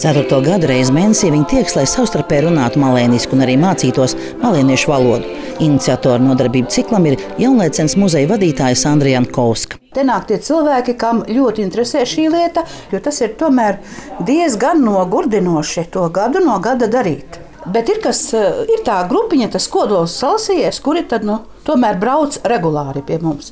4. gadu reizi mēnesī viņi tieks, lai savstarpēji runātu malēnisku un arī mācītos malēniešu valodu. Iniciatori nodarbību ciklam ir Jaunlēcenes muzeja vadītāja Sandra Jankovska. Te nāk tie cilvēki, kam ļoti interesē šī lieta, jo tas ir tomēr diezgan nogurdinoši to gadu no gada darīt. Bet ir tā grupiņa, tas kodols salasījies, kuri tad tomēr brauc regulāri pie mums.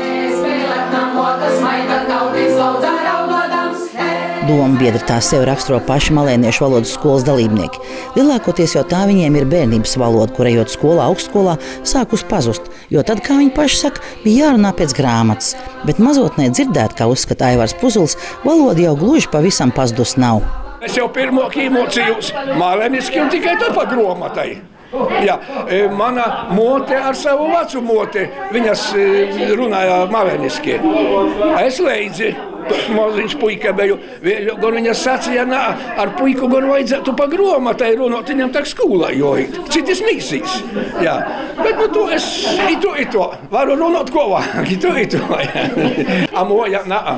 Domu biedri tā sevi raksturo paši malēniešu valodas skolas dalībnieki. Lielākoties jau tā viņiem ir bērnības valoda, kur ejot skolā, augstskolā, sākus pazust, jo tad, kā viņi paši saka, bija jārunā pēc grāmatas. Bet mazotnē dzirdēt, kā uzskata Aivars Puzuls, valoda jau gluži pavisam pazudus nav. Es jau pirmo iemocījos malēniski un tikai tad pa grāmatai. Jā, mana mote ar savu vecu moti, viņas runāja malēniski. Es leidzi. Tas maziņš puika biju, gan viņas sacīja, ar puiku gan vajadzētu pa grāmatai runāt, viņam tak skolā jojīt. Citis mīsīs. Jā. Bet to es ito varu runāt ko vajag, ito. A moja,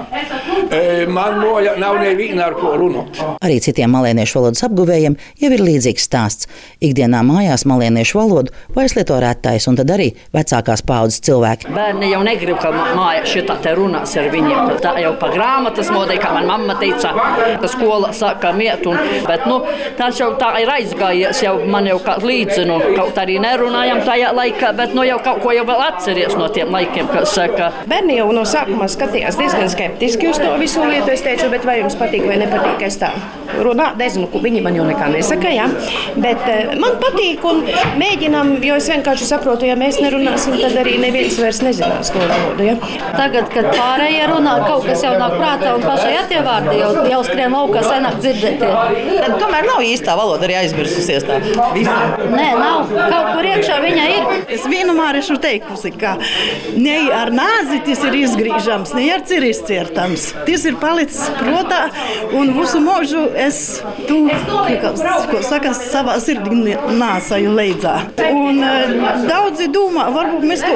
man moja nav neviena ar ko runāt. Arī citiem malēniešu valodas apguvējiem jau ir līdzīgs stāsts. Ikdienā mājās malēniešu valodu vairs lieto retais un tad arī vecākās paaudzes cilvēki. Bērni jau negrib, ka māja šitā te runās ar viņiem. Tā jau pa grāmatas modē, kā man mamma teica, ka skola saka miet, bet tas jau tā ir aizgājies, jau man jau kā līdzi, kaut arī nerunājam tajā laikā, bet jau kaut ko jau vēl atceries no tiem laikiem, kas saka. Bērni jau no sākuma skatījās diezgan skeptiski uz to visu lietu, es teicu, bet vai jums patīk vai nepatīk, es tā runāju, nezinu, viņi man jau nekā nesaka, jā, bet man patīk un mēģinām, jo es vienkārši saprotu, ja mēs nerunāsim, tad arī neviens vairs nezinās to valodu, jā. Tagad, kad pārējie runā, kaut kas jau nāk prātā un pašai attie vārdi jau skrien laukā senāk dzirdētie. Tad tomēr nav īstā valoda arī aizmirsusies tā visā. Nē, nav. Kaut kur iekšā viņa ir. Es vienmēr esmu teikusi, ka ne ar nāzi tas ir izgrīžams, ne ar ir izciertams. Tas ir palicis protā un visu mūžu es ko saka, savā sirdī nāsaju leidzā. Un daudzi domā, varbūt mēs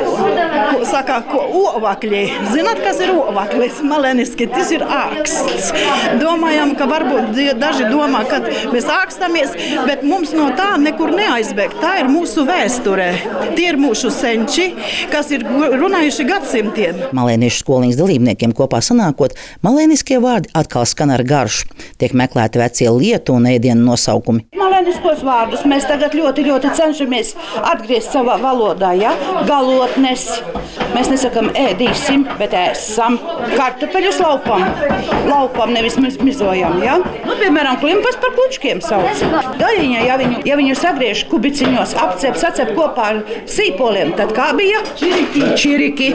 ko ovakļi. Zināt, kas ir ovaklis? Malēniski, tas ir āksts. Domājam, ka varbūt daži domā, ka mēs ākstamies, bet mums no tā nekur neaizbēg. Tā ir mūsu vēsture. Tie ir mūsu senči, kas ir runājuši gadsimtiem. Malēniešu skoliņas dalībniekiem kopā sanākot, malēniskie vārdi atkal skan ar garšu. Tiek meklēti vecie lietu un ēdienu nosaukumi. Malēniskos vārdus mēs tagad ļoti, ļoti cenšamies atgriezt savā valodā, ja? Galotnes. Mēs nesakam ēdīsim, bet ēsam. Kartupeļus laupam, nevis mizojam, ja? Piemēram, klimpas par klučkiem sauc. Gaļiņa, ja viņu sagriež kubiciņos, sacep kopā ar sīpoliem, tad kā bija? Čiriki.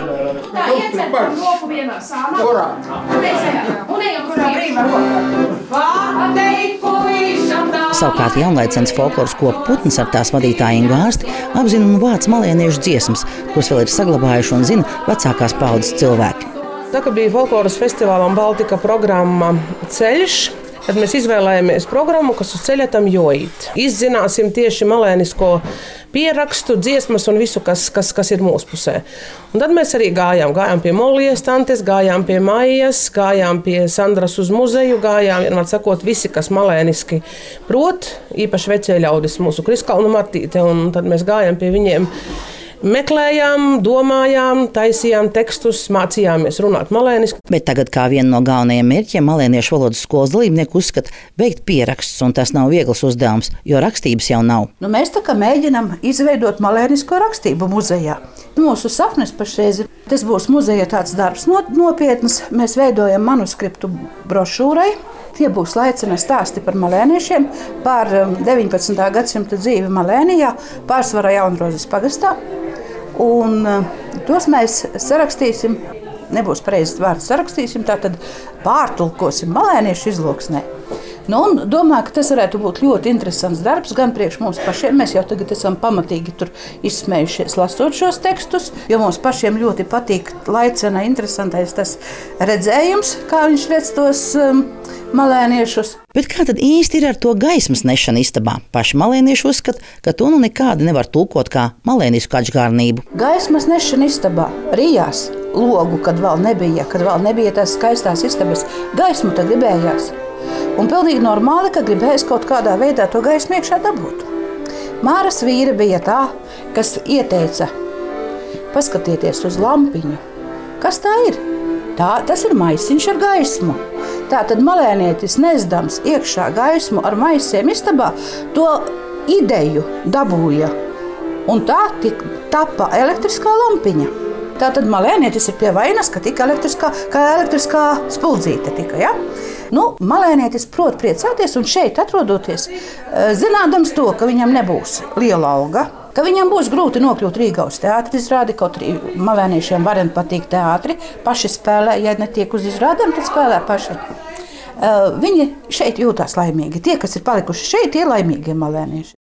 Savukārt Jaunlēcenes folkloras kopa Putns ar tās vadītāju Ingu Ārsti apzina un vāc malēniešu dziesmas, kuras vēl ir saglabājuši un zina vecākās paaudzes cilvēki. Tā kā bija folkloras festivālam Baltika programma Ceļš, tad mēs izvēlējāmies programmu, kas uz ceļa tam jojīt. Izzināsim tieši malēnisko pierakstu, dziesmas un visu, kas ir mūsu pusē. Un tad mēs arī gājām pie Molijas tantes, gājām pie Maijas, gājām pie Sandras uz muzeju, gājām, var sakot, visi, kas malēniski prot, īpaši vecie ļaudis, mūsu Kriskalnu Martīte, un tad mēs gājām pie viņiem. Meklējām, domājām, taisījām tekstus, mācījāmies runāt malēniski. Bet tagad kā viena no galvenajiem mērķiem malēniešu valodas skolas dalībnieku uzskata veikt pierakstus, un tas nav viegls uzdevums, jo rakstības jau nav. Mēs tā kā mēģinam izveidot malēnisko rakstību muzejā. Mūsu sapnis pašreiz ir, tas būs muzeja tāds darbs nopietns. Mēs veidojam manuskriptu brošūrai. Tie būs laicina stāsti par malēniešiem, par 19. gadsimta dzīvi Malēnijā, pārsvarā Jaunrozes pagastā. Un tos mēs sarakstīsim, nebūs pareizs vārds sarakstīsim, tātad pārtulkosim malēniešu izloksnē. Un domāju, ka tas varētu būt ļoti interesants darbs gan priekš mums pašiem. Mēs jau tagad esam pamatīgi tur izsmējušies lasot šos tekstus, jo mums pašiem ļoti patīk laicena interesantais tas redzējums, kā viņš redz tos malēniešus. Bet kā tad īsti ir ar to gaismas nešanu istabā? Paši malēnieši uzskata, ka to nekādi nevar tulkot kā malēnisku atžgārnību. Gaismas nešana istabā rijās logu, kad vēl nebija tās skaistās istabas. Gaismu tad gribējās. Un pilnīgi normāli, ka gribējis kaut kādā veidā to gaismu iekšā dabūt. Māras vīra bija tā, kas ieteica, paskatieties uz lampiņu. Kas tā ir? Tas ir maisiņš ar gaismu. Tātad malēnietis nesdams iekšā gaismu ar maisiem istabā, to ideju dabūja. Un tā tapa elektriskā lampiņa. Tātad malēnietis ir pie vainas, ka tika elektriskā spuldzīte tika, ja? Malēnietis prot priecāties un šeit atrodoties, zinādams to, ka viņam nebūs liela alga, ka viņam būs grūti nokļūt Rīgā uz teātri izrādi, kaut arī malēniešiem varen patīk teātri, paši spēlē, ja netiek uz izrādēm, tad spēlē paši. Viņi šeit jūtās laimīgi. Tie, kas ir palikuši šeit, tie laimīgie malēnieši.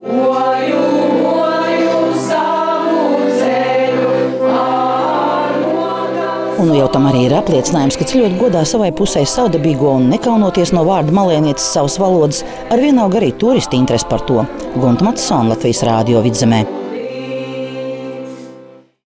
Un jau tam arī ir apliecinājums, ka ceļot godā savai pusē savdabīgo un nekaunoties no vārda malēnietis savas valodas, arvien aug arī turisti interesi par to. Gunta Matsona, Latvijas Rādio Vidzemē.